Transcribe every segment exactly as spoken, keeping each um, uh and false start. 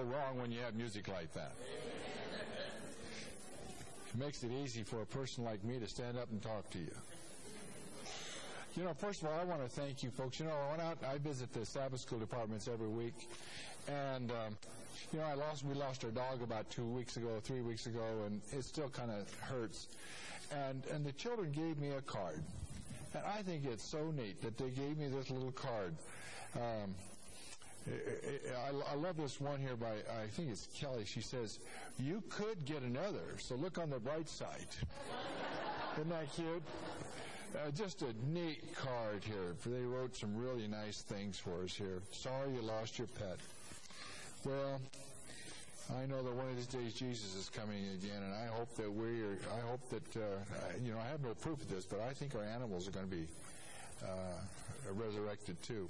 wrong when you have music like that. It makes it easy for a person like me to stand up and talk to you. You know, first of all, I want to thank you folks. You know, I went out, I visit the Sabbath school departments every week, and, um, you know, I lost, we lost our dog about two weeks ago, three weeks ago, and it still kind of hurts. And, and the children gave me a card. And I think it's so neat that they gave me this little card. Um, I, I love this one here by, I think it's Kelly. She says, you could get another, so look on the bright side. Isn't that cute? Uh, just a neat card here. They wrote some really nice things for us here. Sorry you lost your pet. Well, I know that one of these days Jesus is coming again, and I hope that we are, I hope that, uh, you know, I have no proof of this, but I think our animals are going to be uh, resurrected too.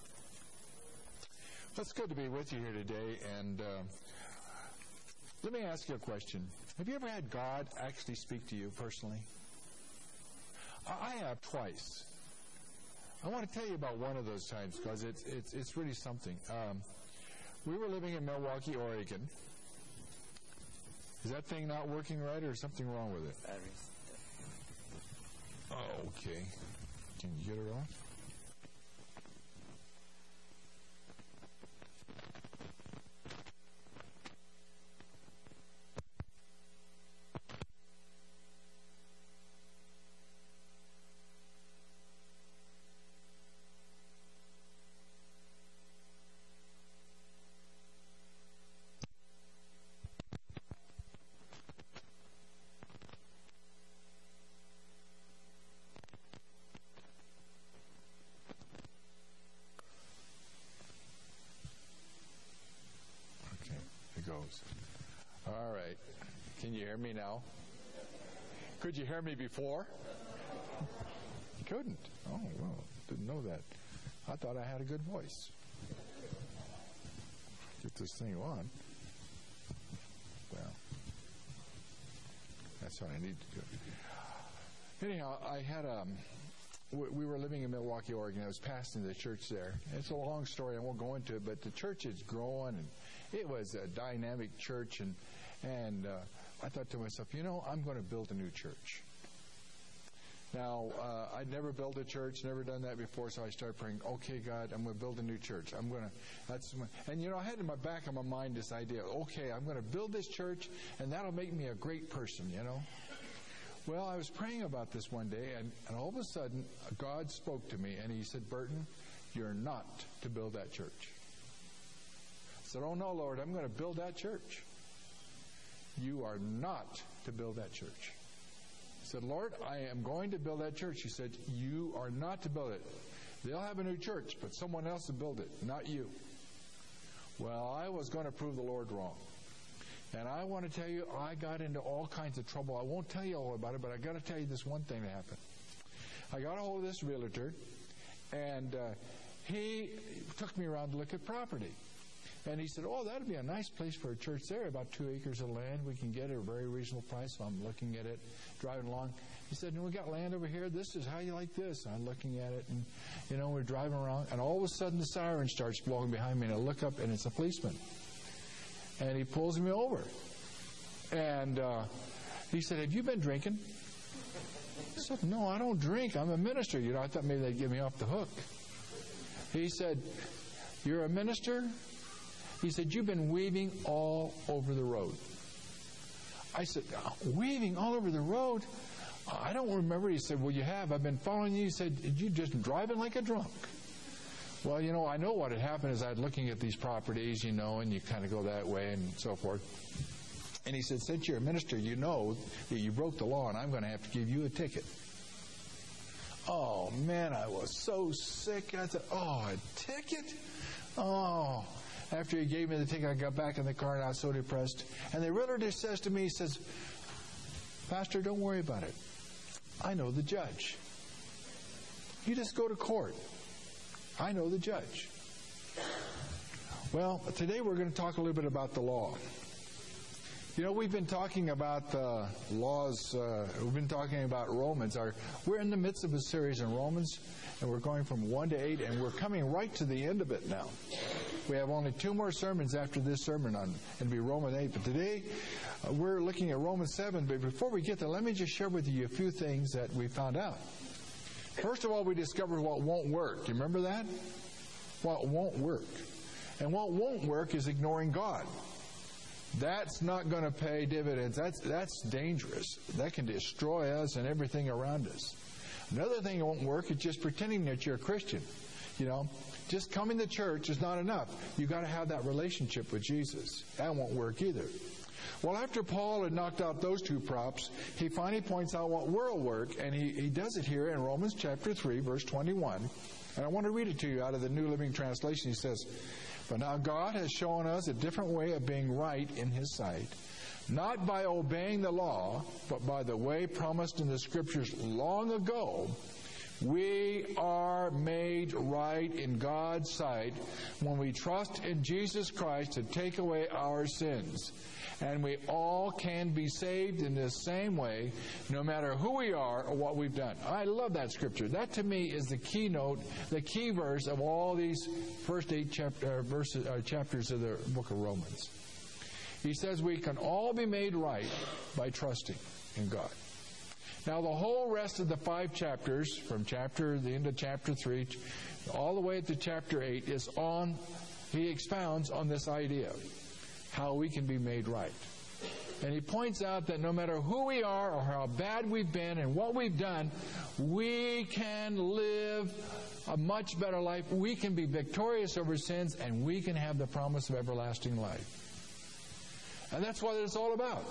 It's good to be with you here today, and uh, let me ask you a question. Have you ever had God actually speak to you personally? I have twice. I want to tell you about one of those times because it's it's it's really something. Um, we were living in Milwaukee, Oregon. Is that thing not working right, or is something wrong with it? Batteries. Oh, okay. Can you get it off? Goes. All right. Can you hear me now? Could you hear me before? You couldn't. Oh, well, didn't know that. I thought I had a good voice. Get this thing on. Well, that's what I need to do. Anyhow, I had um, we were living in Milwaukee, Oregon. I was pastoring the church there. It's a long story. I won't go into it, but the church is growing, and it was a dynamic church, and and uh, I thought to myself, you know, I'm going to build a new church. Now, uh, I'd never built a church, never done that before, so I started praying, okay, God, I'm going to build a new church. I'm going to, that's my, and you know, I had in my back of my mind this idea, okay, I'm going to build this church, and that'll make me a great person, you know. Well, I was praying about this one day, and, and all of a sudden, God spoke to me, and he said, Burton, you're not to build that church. I said, oh, no, Lord, I'm going to build that church. You are not to build that church. I said, Lord, I am going to build that church. He said, you are not to build it. They'll have a new church, but someone else will build it, not you. Well, I was going to prove the Lord wrong. And I want to tell you, I got into all kinds of trouble. I won't tell you all about it, but I got to tell you this one thing that happened. I got a hold of this realtor, and uh, he took me around to look at property. And he said, oh, that would be a nice place for a church there, about two acres of land. We can get it at a very reasonable price. So I'm looking at it, driving along. He said, no, we got land over here. This is how you like this. And I'm looking at it, and, you know, we're driving around. And all of a sudden, the siren starts blowing behind me, and I look up, and it's a policeman. And he pulls me over. And uh, he said, have you been drinking? I said, no, I don't drink. I'm a minister. You know, I thought maybe they'd get me off the hook. He said, you're a minister? He said, you've been weaving all over the road. I said, weaving all over the road? I don't remember. He said, well, you have. I've been following you. He said, you just driving like a drunk. Well, you know, I know what had happened is I was looking at these properties, you know, and you kind of go that way and so forth. And he said, since you're a minister, you know that you broke the law, and I'm going to have to give you a ticket. Oh, man, I was so sick. I thought, oh, a ticket? Oh. After he gave me the ticket, I got back in the car, and I was so depressed. And the realtor says to me, he says, Pastor, don't worry about it. I know the judge. You just go to court. I know the judge. Well, today we're going to talk a little bit about the law. You know, we've been talking about uh, laws, uh, we've been talking about Romans. Our, we're in the midst of a series in Romans, and we're going from one to eight, and we're coming right to the end of it now. We have only two more sermons after this sermon on, it'll be Romans eight. But today, uh, we're looking at Romans seven. But before we get there, let me just share with you a few things that we found out. First of all, we discovered what won't work. Do you remember that? What won't work. And what won't work is ignoring God. That's not going to pay dividends. That's that's dangerous. That can destroy us and everything around us. Another thing that won't work is just pretending that you're a Christian. You know, just coming to church is not enough. You've got to have that relationship with Jesus. That won't work either. Well, after Paul had knocked out those two props, he finally points out what will work, and he, he does it here in Romans chapter three, verse twenty-one. And I want to read it to you out of the New Living Translation. He says, "But now God has shown us a different way of being right in His sight, not by obeying the law, but by the way promised in the Scriptures long ago. We are made right in God's sight when we trust in Jesus Christ to take away our sins. And we all can be saved in this same way, no matter who we are or what we've done." I love that scripture. That to me is the keynote, the key verse of all these first eight chapter, uh, verses, uh, chapters of the book of Romans. He says we can all be made right by trusting in God. Now, the whole rest of the five chapters, from chapter the end of chapter three, all the way to chapter eight, is on. He expounds on this idea, how we can be made right. And he points out that no matter who we are or how bad we've been and what we've done, we can live a much better life. We can be victorious over sins, and we can have the promise of everlasting life. And that's what it's all about.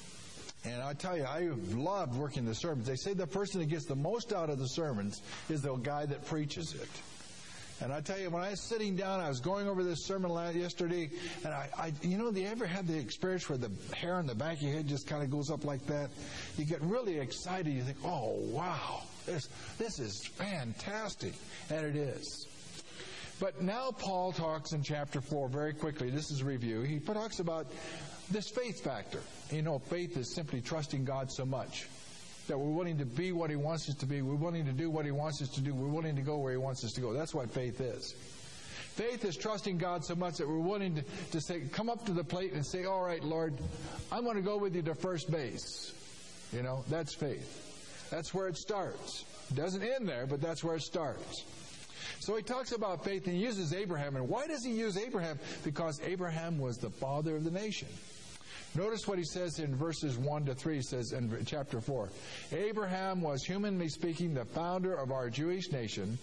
And I tell you, I loved working the sermons. They say the person that gets the most out of the sermons is the guy that preaches it. And I tell you, when I was sitting down, I was going over this sermon yesterday, and I, I you know, do you ever had the experience where the hair on the back of your head just kind of goes up like that? You get really excited. You think, oh, wow, this, this is fantastic. And it is. But now Paul talks in chapter four very quickly. This is a review. He talks about this faith factor. You know, faith is simply trusting God so much that we're willing to be what He wants us to be. We're willing to do what He wants us to do. We're willing to go where He wants us to go. That's what faith is. Faith is trusting God so much that we're willing to, to say, come up to the plate and say, all right, Lord, I'm going to go with you to first base. You know, that's faith. That's where it starts. It doesn't end there, but that's where it starts. So he talks about faith, and he uses Abraham. And why does he use Abraham? Because Abraham was the father of the nation. Notice what he says in verses one to three. He says in chapter four, Abraham was, humanly speaking, the founder of our Jewish nation.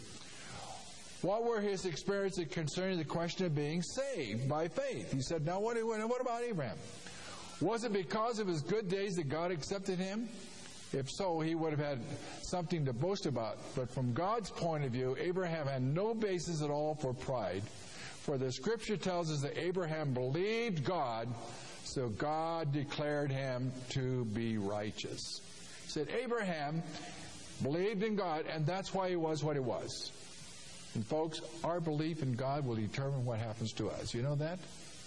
What were his experiences concerning the question of being saved by faith? He said, now what, what about Abraham? Was it because of his good days that God accepted him? If so, he would have had something to boast about. But from God's point of view, Abraham had no basis at all for pride. For the Scripture tells us that Abraham believed God, so God declared him to be righteous. He said Abraham believed in God, and that's why he was what he was. And folks, our belief in God will determine what happens to us. You know that?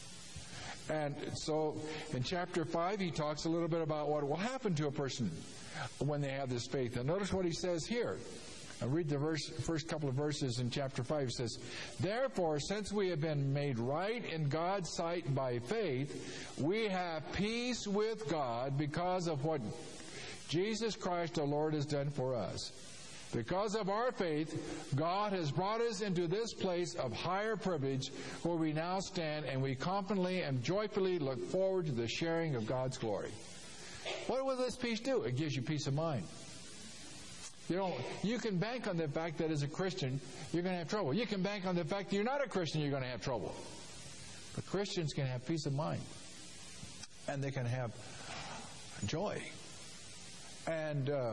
And so in chapter five, he talks a little bit about what will happen to a person when they have this faith. And notice what he says here. I'll read the verse, first couple of verses in chapter five. It says, therefore, since we have been made right in God's sight by faith, we have peace with God because of what Jesus Christ our Lord has done for us. Because of our faith, God has brought us into this place of higher privilege where we now stand, and we confidently and joyfully look forward to the sharing of God's glory. What will this peace do? It gives you peace of mind. You know, you can bank on the fact that as a Christian, you're going to have trouble. You can bank on the fact that you're not a Christian, you're going to have trouble. But Christians can have peace of mind. And they can have joy. And uh,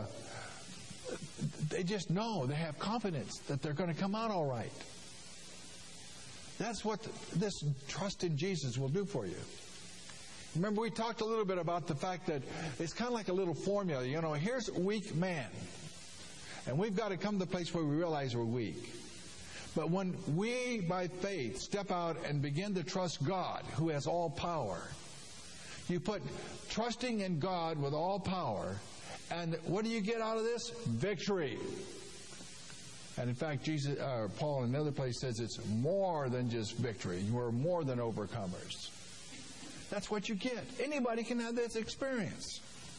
they just know, they have confidence that they're going to come out all right. That's what this trust in Jesus will do for you. Remember, we talked a little bit about the fact that it's kind of like a little formula. You know, here's a weak man. And we've got to come to the place where we realize we're weak. But when we, by faith, step out and begin to trust God, who has all power, You put trusting in God with all power, and what do you get out of this? Victory. And in fact, Jesus, uh, Paul in another place says it's more than just victory. You are more than overcomers. That's what you get. Anybody can have this experience.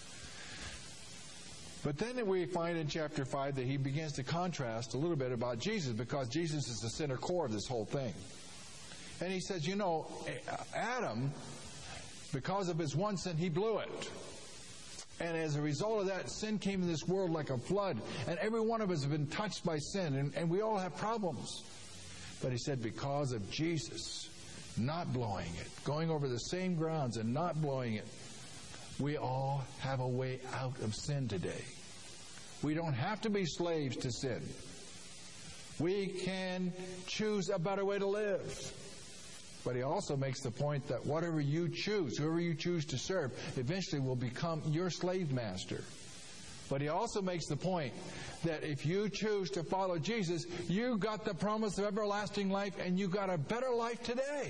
But then we find in chapter five that he begins to contrast a little bit about Jesus, because Jesus is the center core of this whole thing. And he says, you know, Adam, because of his one sin, he blew it. And as a result of that, sin came in this world like a flood. And every one of us have been touched by sin. And, and we all have problems. But he said, because of Jesus not blowing it, going over the same grounds and not blowing it, we all have a way out of sin today. We don't have to be slaves to sin. We can choose a better way to live. But he also makes the point that whatever you choose, whoever you choose to serve, eventually will become your slave master. But he also makes the point that if you choose to follow Jesus, you got the promise of everlasting life, and you got a better life today.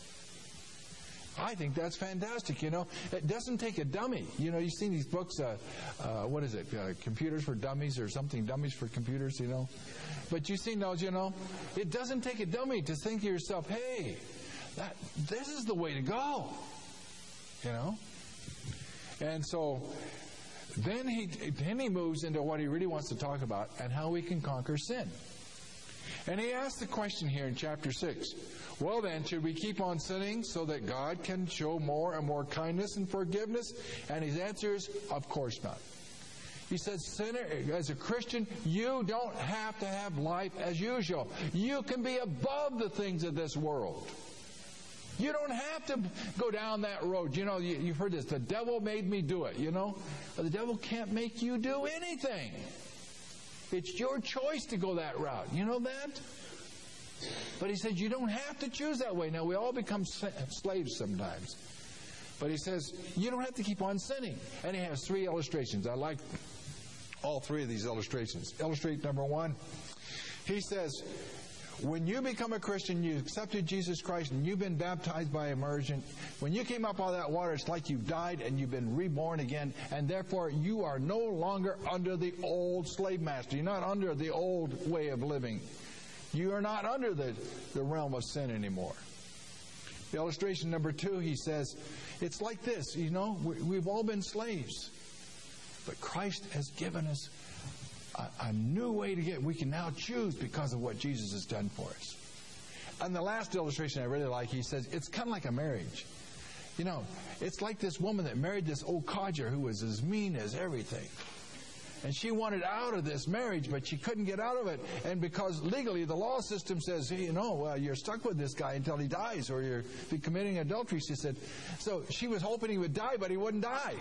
I think that's fantastic, you know. It doesn't take a dummy. You know, you've seen these books, uh, uh, what is it, uh, Computers for Dummies or something, Dummies for Computers, you know. But you've seen those, you know. It doesn't take a dummy to think to yourself, hey, that this is the way to go, you know. And so then he, then he moves into what he really wants to talk about, and how we can conquer sin. And he asks the question here in chapter six. Well then, should we keep on sinning so that God can show more and more kindness and forgiveness? And his answer is, of course not. He says, sinner, as a Christian, you don't have to have life as usual. You can be above the things of this world. You don't have to go down that road. You know, you, you've heard this, the devil made me do it, you know. But the devil can't make you do anything. It's your choice to go that route. You know that? But he says you don't have to choose that way. Now, we all become slaves sometimes. But he says you don't have to keep on sinning. And he has three illustrations. I like all three of these illustrations. Illustrate number one. He says, when you become a Christian, you accepted Jesus Christ, and you've been baptized by immersion. When you came up out of that water, it's like you died and you've been reborn again. And therefore, you are no longer under the old slave master. You're not under the old way of living. You are not under the, the realm of sin anymore. The illustration number two, he says, it's like this, you know, we, we've all been slaves. But Christ has given us a, a new way to get, we can now choose because of what Jesus has done for us. And the last illustration I really like, he says, it's kind of like a marriage. You know, it's like this woman that married this old codger who was as mean as everything. And she wanted out of this marriage, but she couldn't get out of it. And because legally the law system says, hey, you know, well, you're stuck with this guy until he dies, or you're be committing adultery, she said. So she was hoping he would die, but he wouldn't die.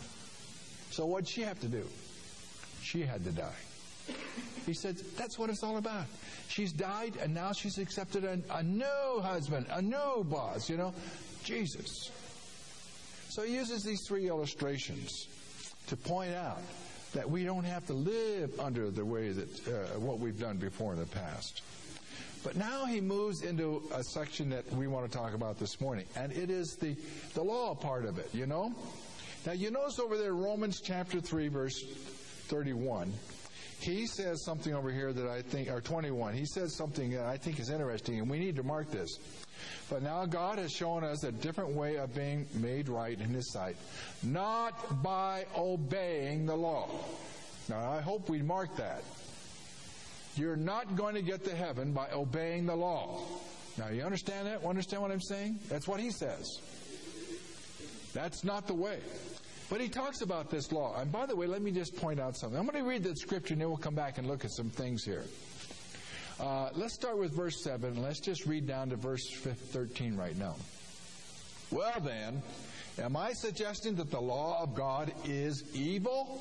So what'd she have to do? She had to die. He said, that's what it's all about. She's died, and now she's accepted a, a new husband, a new boss, you know, Jesus. So he uses these three illustrations to point out that we don't have to live under the way that uh, what we've done before in the past. But now he moves into a section that we want to talk about this morning, and it is the, the law part of it, you know. Now you notice over there, Romans chapter three, verse thirty-one, he says something over here that I think, or twenty-one, he says something that I think is interesting, and we need to mark this. But now God has shown us a different way of being made right in His sight, not by obeying the law. Now, I hope we mark that. You're not going to get to heaven by obeying the law. Now, you understand that? Understand what I'm saying? That's what he says. That's not the way. But he talks about this law. And by the way, let me just point out something. I'm going to read that scripture, and then we'll come back and look at some things here. Uh, let's start with verse seven, and let's just read down to verse thirteen right now. Well then, am I suggesting that the law of God is evil?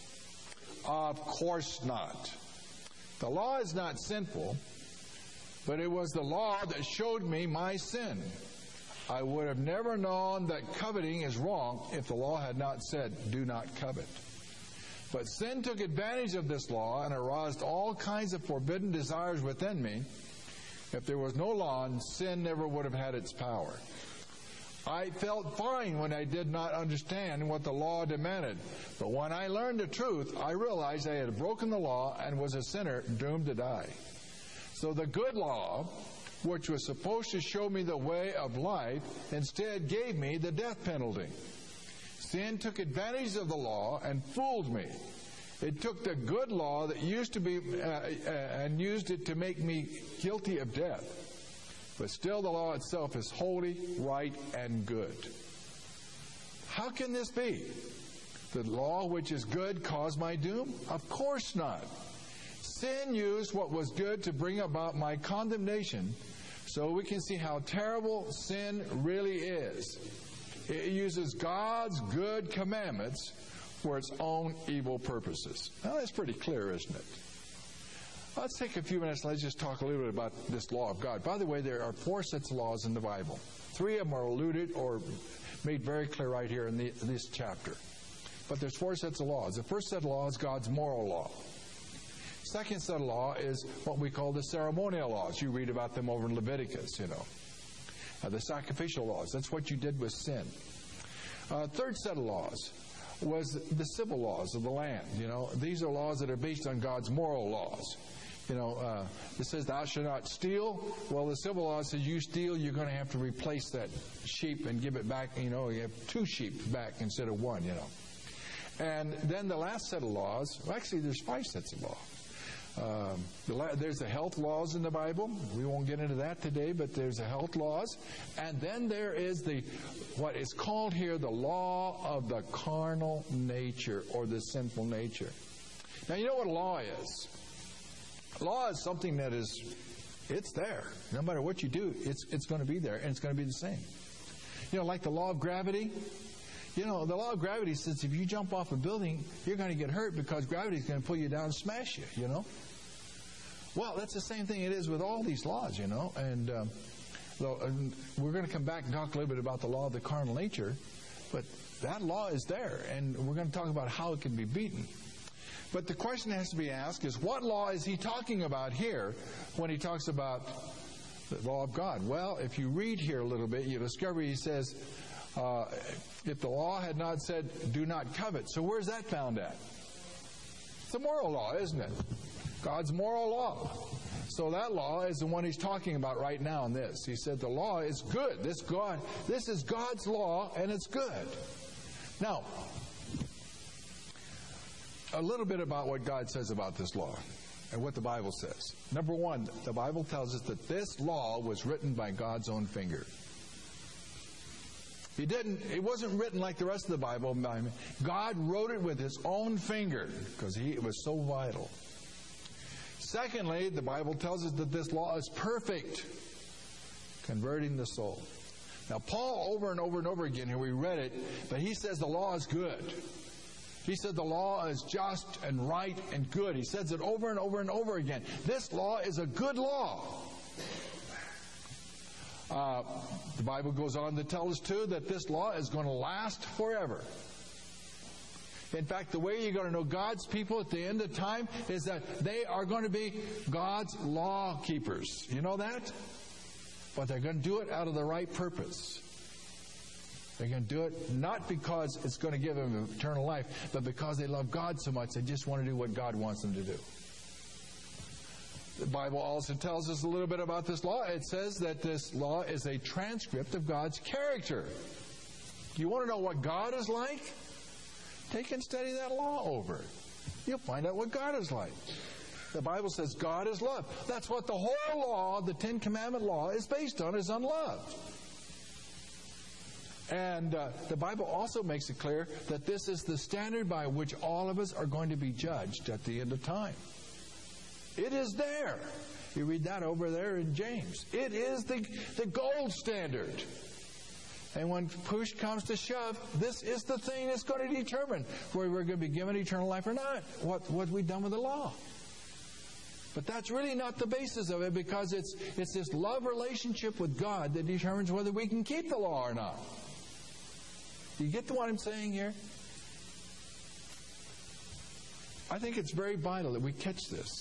Of course not. The law is not sinful, but it was the law that showed me my sin. I would have never known that coveting is wrong if the law had not said, do not covet. But sin took advantage of this law and aroused all kinds of forbidden desires within me. If there was no law, sin never would have had its power. I felt fine when I did not understand what the law demanded. But when I learned the truth, I realized I had broken the law and was a sinner doomed to die. So the good law, which was supposed to show me the way of life, instead gave me the death penalty. Sin took advantage of the law and fooled me. It took the good law that used to be uh, uh, and used it to make me guilty of death. But still the law itself is holy, right, and good. How can this be? The law which is good caused my doom? Of course not. Sin used what was good to bring about my condemnation, so we can see how terrible sin really is. It uses God's good commandments for its own evil purposes. Now that's pretty clear, isn't it? Let's take a few minutes and let's just talk a little bit about this law of God. By the way, there are four sets of laws in the Bible. Three of them are alluded or made very clear right here in the, this chapter. But there's four sets of laws. The first set of law is God's moral law. Second set of law is what we call the ceremonial laws. You read about them over in Leviticus, you know. Uh, the sacrificial laws. That's what you did with sin. Uh, third set of laws was the civil laws of the land. You know, these are laws that are based on God's moral laws. You know, uh, it says thou shalt not steal. Well, the civil law says you steal, you're going to have to replace that sheep and give it back. You know, you have two sheep back instead of one, you know. And then the last set of laws, well, actually there's five sets of law. Um, the la- there's the health laws in the Bible. We won't get into that today, but there's the health laws. And then there is the, what is called here, the law of the carnal nature or the sinful nature. Now, you know what a law is? Law is something that is, it's there. No matter what you do, it's it's going to be there, and it's going to be the same. You know, like the law of gravity. You know, the law of gravity says if you jump off a building, you're going to get hurt because gravity is going to pull you down and smash you, you know. Well, that's the same thing it is with all these laws, you know. And, um, so, and we're going to come back and talk a little bit about the law of the carnal nature, but that law is there, and we're going to talk about how it can be beaten. But the question has to be asked is, what law is he talking about here when he talks about the law of God? Well, if you read here a little bit, you discover he says, uh, if the law had not said, do not covet. So where's that found at? It's a moral law, isn't it? God's moral law. So that law is the one he's talking about right now in this. He said the law is good. This God, this is God's law, and it's good. Now, a little bit about what God says about this law and what the Bible says. Number one, the Bible tells us that this law was written by God's own finger. He didn't, it wasn't written like the rest of the Bible. God wrote it with his own finger because he, it was so vital. Secondly, the Bible tells us that this law is perfect, converting the soul. Now, Paul, over and over and over again, here we read it, but he says the law is good. He said the law is just and right and good. He says it over and over and over again. This law is a good law. Uh, the Bible goes on to tell us, too, that this law is going to last forever. In fact, the way you're going to know God's people at the end of time is that they are going to be God's law keepers. You know that? But they're going to do it out of the right purpose. They're going to do it not because it's going to give them eternal life, but because they love God so much, they just want to do what God wants them to do. The Bible also tells us a little bit about this law. It says that this law is a transcript of God's character. You want to know what God is like? Take and study that law over. You'll find out what God is like. The Bible says God is love. That's what the whole law, the Ten Commandment law, is based on, is on love. And uh, the Bible also makes it clear that this is the standard by which all of us are going to be judged at the end of time. It is there. You read that over there in James. It is the, the gold standard. And when push comes to shove, this is the thing that's going to determine whether we're going to be given eternal life or not. What what we've done with the law. But that's really not the basis of it, because it's it's this love relationship with God that determines whether we can keep the law or not. Do you get what I'm saying here? I think it's very vital that we catch this.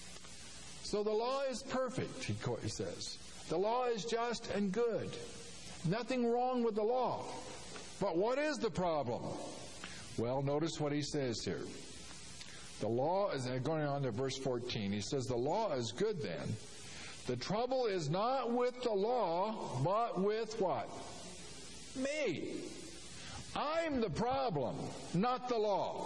So the law is perfect, he says. The law is just and good. Nothing wrong with the law. But what is the problem? Well, notice what he says here. The law is, going on to verse fourteen, he says, the law is good then. The trouble is not with the law, but with what? Me. I'm the problem, not the law.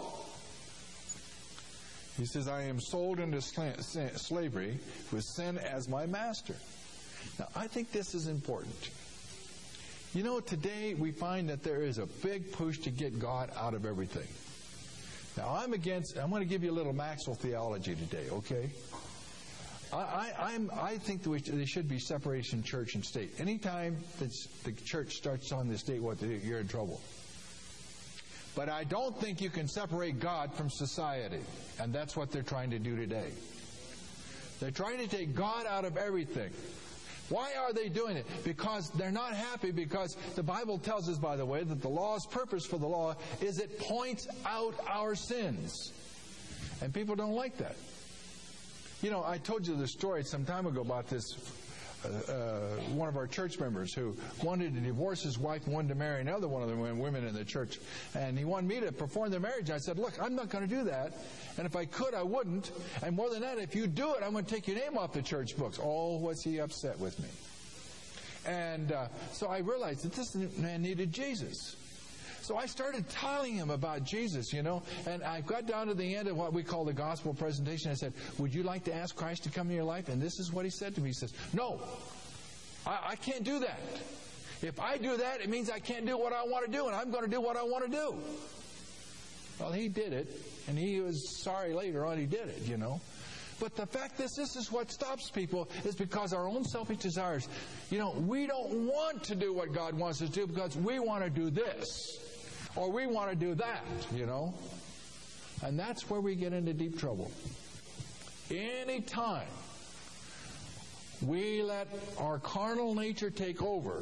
He says, I am sold into slavery with sin as my master. Now, I think this is important. You know, today we find that there is a big push to get God out of everything. Now, I'm against, I'm going to give you a little Maxwell theology today, okay? I, I, I'm, I think that we, there should be separation church and state. Anytime that the church starts telling the state what to do, you're in trouble. But I don't think you can separate God from society. And that's what they're trying to do today. They're trying to take God out of everything. Why are they doing it? Because they're not happy, because the Bible tells us, by the way, that the law's purpose for the law is it points out our sins. And people don't like that. You know, I told you the story some time ago about this Uh, uh, one of our church members who wanted to divorce his wife and wanted to marry another one of the women in the church. And he wanted me to perform the marriage. I said, look, I'm not going to do that. And if I could, I wouldn't. And more than that, if you do it, I'm going to take your name off the church books. Oh, was he upset with me. And uh, so I realized that this man needed Jesus. So I started telling him about Jesus, you know, and I got down to the end of what we call the gospel presentation. I said, would you like to ask Christ to come into your life? And this is what he said to me. He says, no, I, I can't do that. If I do that, it means I can't do what I want to do, and I'm going to do what I want to do. Well, he did it, and he was sorry later on he did it, you know. But the fact is, this is what stops people, is because our own selfish desires. You know, we don't want to do what God wants us to do because we want to do this. Or we want to do that, you know. And that's where we get into deep trouble. Anytime we let our carnal nature take over,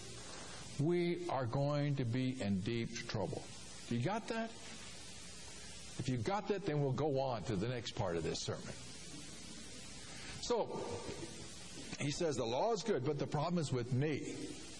we are going to be in deep trouble. You got that? If you got that, then we'll go on to the next part of this sermon. So, he says the law is good, but the problem is with me.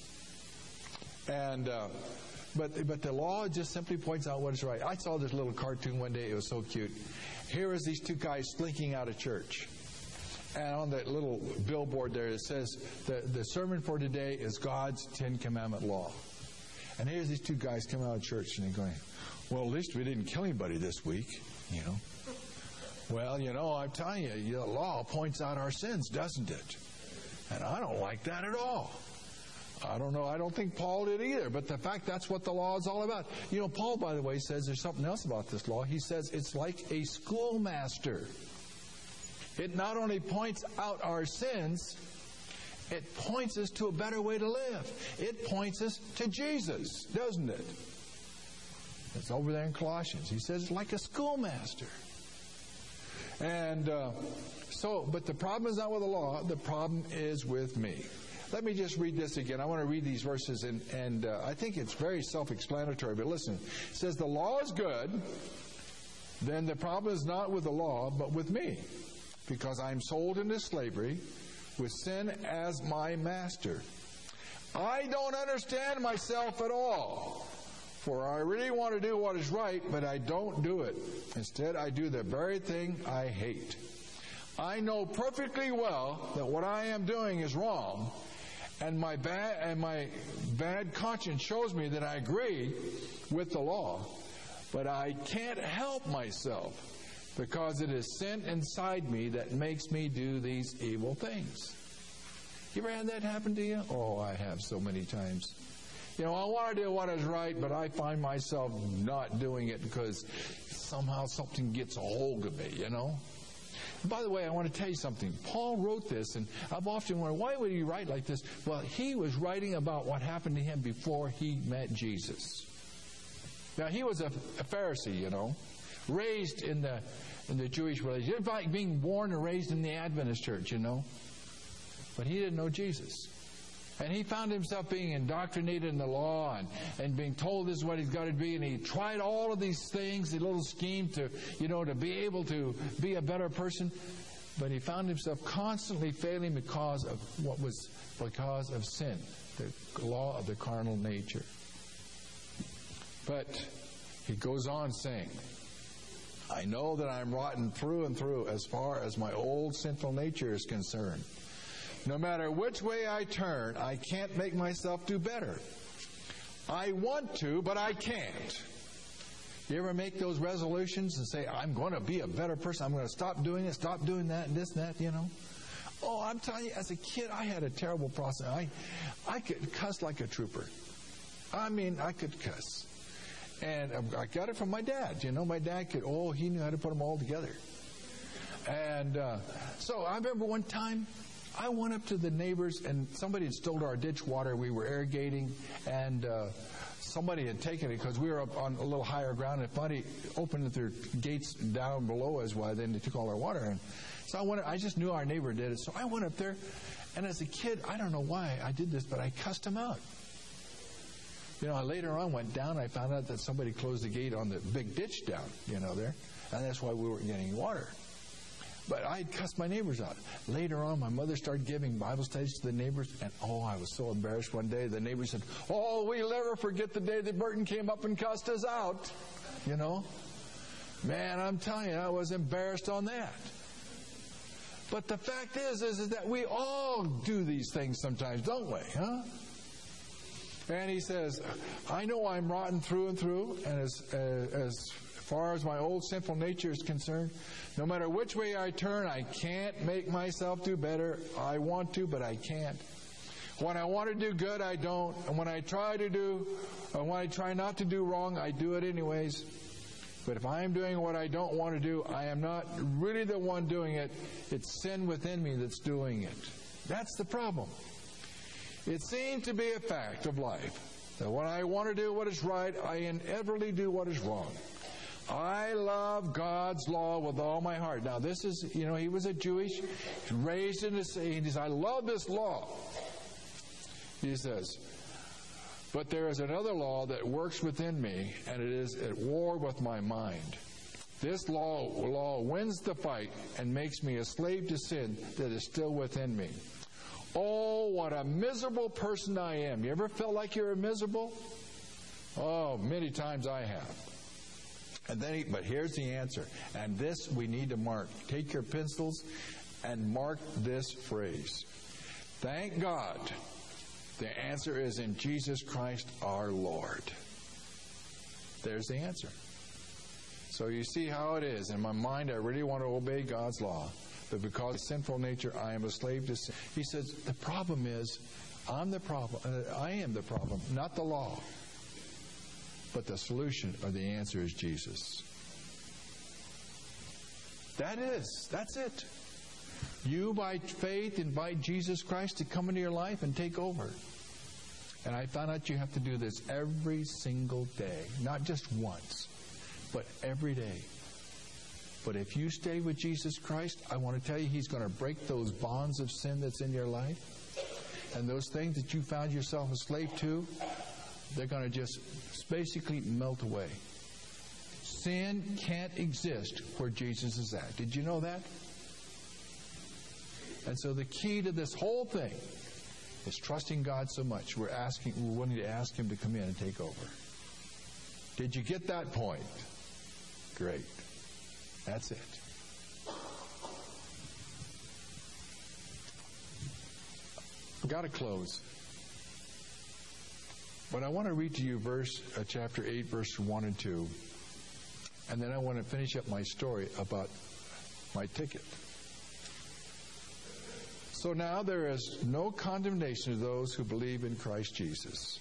And... Uh, But but the law just simply points out what is right. I saw this little cartoon one day. It was so cute. Here is these two guys slinking out of church. And on that little billboard there, it says, the, the sermon for today is God's Ten Commandment law. And here's these two guys coming out of church, and they're going, well, at least we didn't kill anybody this week, you know. Well, you know, I'm telling you, the law points out our sins, doesn't it? And I don't like that at all. I don't know. I don't think Paul did either. But the fact that's what the law is all about. You know, Paul, by the way, says there's something else about this law. He says it's like a schoolmaster. It not only points out our sins, it points us to a better way to live. It points us to Jesus, doesn't it? It's over there in Colossians. He says it's like a schoolmaster. And uh, so, but the problem is not with the law. The problem is with me. Let me just read this again. I want to read these verses, and, and uh, I think it's very self-explanatory. But listen, it says, the law is good, then the problem is not with the law, but with me, because I am sold into slavery with sin as my master. I don't understand myself at all, for I really want to do what is right, but I don't do it. Instead, I do the very thing I hate. I know perfectly well that what I am doing is wrong, and my bad and my bad conscience shows me that I agree with the law, but I can't help myself because it is sin inside me that makes me do these evil things. You ever had that happen to you? Oh, I have so many times. You know, I want to do what is right, but I find myself not doing it because somehow something gets a hold of me, you know. By the way, I want to tell you something. Paul wrote this, and I've often wondered, why would he write like this? Well, he was writing about what happened to him before he met Jesus. Now, he was a, a Pharisee, you know, raised in the in the Jewish religion. It's like being born and raised in the Adventist church, you know. But he didn't know Jesus. And he found himself being indoctrinated in the law and, and being told this is what he's got to be. And he tried all of these things, the little scheme to, you know, to be able to be a better person. But he found himself constantly failing because of what was because of sin, the law of the carnal nature. But he goes on saying, I know that I'm rotten through and through as far as my old sinful nature is concerned. No matter which way I turn, I can't make myself do better. I want to, but I can't. You ever make those resolutions and say, I'm going to be a better person. I'm going to stop doing this, stop doing that, and this and that, you know? Oh, I'm telling you, as a kid, I had a terrible process. I, I could cuss like a trooper. I mean, I could cuss. And I got it from my dad. You know, my dad could, oh, he knew how to put them all together. And uh, so I remember one time, I went up to the neighbors, and somebody had stolen our ditch water. We were irrigating, and uh, somebody had taken it because we were up on a little higher ground, and somebody opened their gates down below us. Well, then they took all our water. And so I went. I just knew our neighbor did it. So I went up there, and as a kid, I don't know why I did this, but I cussed him out. You know, I later on went down, I found out that somebody closed the gate on the big ditch down, you know, there, and that's why we weren't getting water. But I had cussed my neighbors out. Later on, my mother started giving Bible studies to the neighbors, and oh, I was so embarrassed one day. The neighbors said, oh, we'll never forget the day that Burton came up and cussed us out. You know? Man, I'm telling you, I was embarrassed on that. But the fact is, is, is that we all do these things sometimes, don't we? Huh? And he says, I know I'm rotten through and through, and as, uh, as far as my old sinful nature is concerned, no matter which way I turn, I can't make myself do better. I want to, but I can't. When I want to do good, I don't. And when I try to do, and when I try not to do wrong, I do it anyways. But if I am doing what I don't want to do, I am not really the one doing it. It's sin within me that's doing it. That's the problem. It seems to be a fact of life that when I want to do what is right, I inevitably do what is wrong. I love God's law with all my heart. Now, this is, you know, he was a Jewish, raised in the saying, he says, I love this law. He says, but there is another law that works within me, and it is at war with my mind. This law, law wins the fight and makes me a slave to sin that is still within me. Oh, what a miserable person I am. You ever felt like you were miserable? Oh, many times I have. And then, he, but here's the answer. And this we need to mark. Take your pencils and mark this phrase. Thank God. The answer is in Jesus Christ our Lord. There's the answer. So you see how it is. In my mind, I really want to obey God's law. But because of sinful nature, I am a slave to sin. He says, the problem is, I'm the problem. Uh, I am the problem, not the law. But the solution or the answer is Jesus. That is. That's it. You, by faith, invite Jesus Christ to come into your life and take over. And I found out you have to do this every single day. Not just once, but every day. But if you stay with Jesus Christ, I want to tell you, He's going to break those bonds of sin that's in your life. And those things that you found yourself a slave to, they're going to just basically melt away. Sin can't exist where Jesus is at. Did you know that? And so the key to this whole thing is trusting God so much. We're asking, we're wanting to ask Him to come in and take over. Did you get that point? Great. That's it. I've got to close. But I want to read to you verse uh, chapter eight, verse one and two. And then I want to finish up my story about my ticket. So now there is no condemnation to those who believe in Christ Jesus.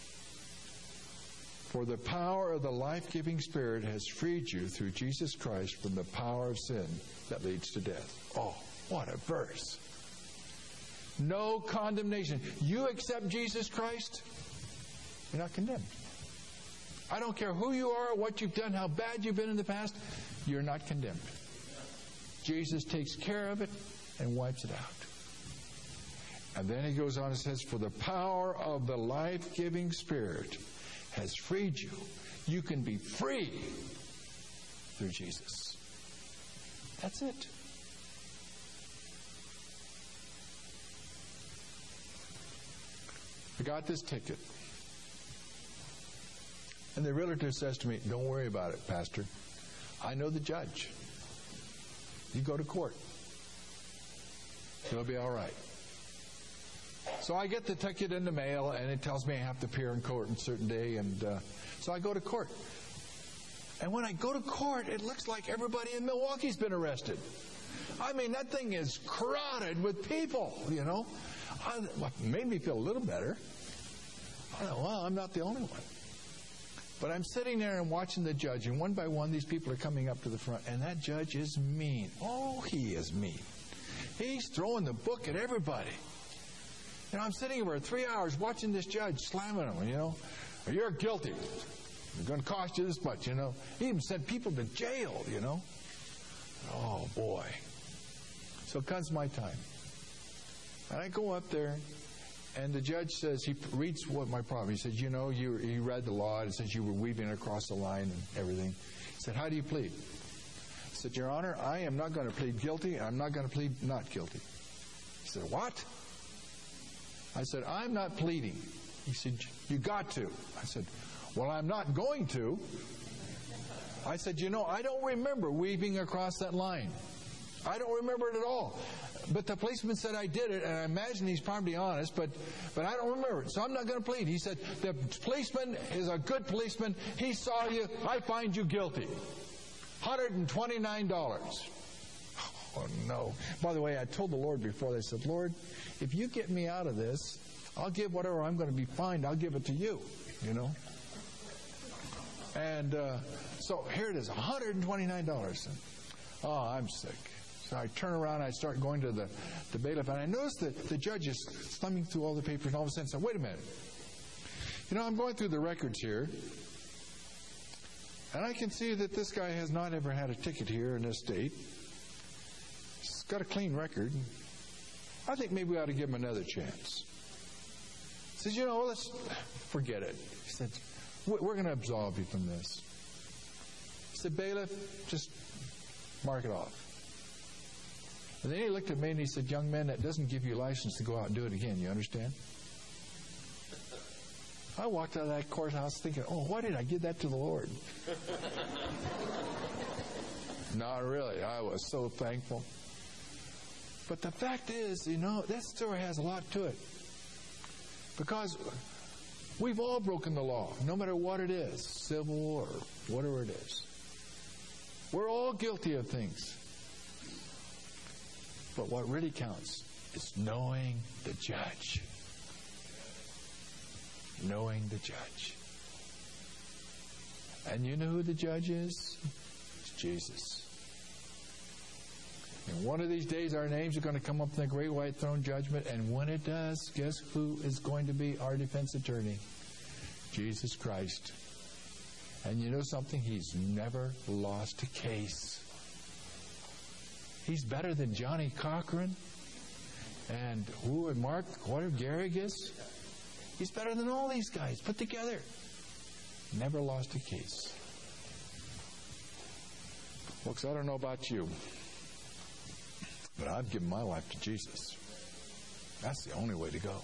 For the power of the life-giving Spirit has freed you through Jesus Christ from the power of sin that leads to death. Oh, what a verse. No condemnation. You accept Jesus Christ, you're not condemned. I don't care who you are, what you've done, how bad you've been in the past, you're not condemned. Jesus takes care of it and wipes it out. And then he goes on and says, for the power of the life-giving Spirit has freed you. You can be free through Jesus. That's it. I got this ticket. And the realtor says to me, don't worry about it, Pastor. I know the judge. You go to court. It'll be all right. So I get the ticket in the mail, and it tells me I have to appear in court on a certain day. And uh, so I go to court. And when I go to court, it looks like everybody in Milwaukee's been arrested. I mean, that thing is crowded with people, you know. I, well, it made me feel a little better. I thought, well, I'm not the only one. But I'm sitting there and watching the judge, and one by one, these people are coming up to the front, and that judge is mean. Oh, he is mean. He's throwing the book at everybody. You know, I'm sitting here for three hours watching this judge slamming them, you know. You're guilty. It's going to cost you this much, you know. He even sent people to jail, you know. Oh, boy. So comes my time. And I go up there, and the judge says, he reads what my problem. He says, you know, you, he read the law, and it says you were weaving across the line and everything. He said, how do you plead? I said, Your Honor, I am not going to plead guilty. I'm not going to plead not guilty. He said, what? I said, I'm not pleading. He said, you got to. I said, well, I'm not going to. I said, you know, I don't remember weaving across that line. I don't remember it at all. But the policeman said I did it, and I imagine he's probably honest, but, but I don't remember it, so I'm not going to plead. He said, the policeman is a good policeman. He saw you. I find you guilty. one hundred twenty-nine dollars. Oh, no. By the way, I told the Lord before, I said, Lord, if you get me out of this, I'll give whatever I'm going to be fined, I'll give it to you, you know. And uh, so here it is, one hundred twenty-nine dollars. Oh, I'm sick. So I turn around, I start going to the, the bailiff, and I notice that the judge is thumbing through all the papers, and all of a sudden I said, wait a minute. You know, I'm going through the records here, and I can see that this guy has not ever had a ticket here in this state. He's got a clean record. I think maybe we ought to give him another chance. He says, you know, let's forget it. He said, we're going to absolve you from this. He said, bailiff, just mark it off. And then he looked at me and he said, young man, that doesn't give you a license to go out and do it again. You understand? I walked out of that courthouse thinking, oh, why did I give that to the Lord? Not really. I was so thankful. But the fact is, you know, that story has a lot to it. Because we've all broken the law, no matter what it is, civil or whatever it is. We're all guilty of things. But what really counts is knowing the judge. Knowing the judge. And you know who the judge is? It's Jesus. And one of these days our names are going to come up in the great white throne judgment, and when it does, guess who is going to be our defense attorney? Jesus Christ. And you know something? He's never lost a case. He's better than Johnny Cochran and who and Mark, what are Garrigus? He's better than all these guys put together. Never lost a case. Folks, I don't know about you, but I've given my life to Jesus. That's the only way to go.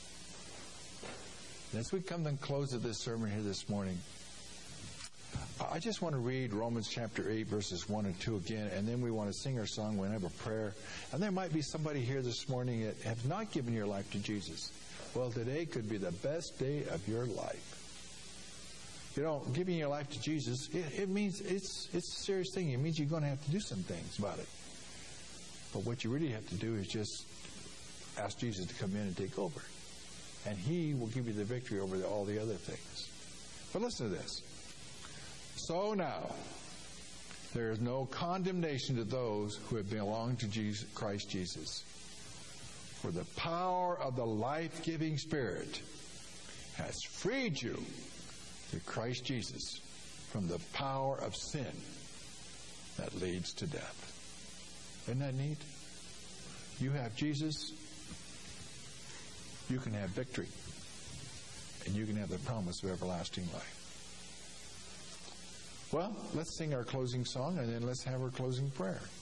And as we come to the close of this sermon here this morning, I just want to read Romans chapter eight, verses one and two again, and then we want to sing our song. We'll have a prayer. And there might be somebody here this morning that have not given your life to Jesus. Well, today could be the best day of your life. You know, giving your life to Jesus, it, it means it's, it's a serious thing. It means you're going to have to do some things about it. But what you really have to do is just ask Jesus to come in and take over. And He will give you the victory over the, all the other things. But listen to this. So now, there is no condemnation to those who have belonged to Jesus, Christ Jesus. For the power of the life-giving Spirit has freed you through Christ Jesus from the power of sin that leads to death. Isn't that neat? You have Jesus, you can have victory, and you can have the promise of everlasting life. Well, let's sing our closing song, and then let's have our closing prayer.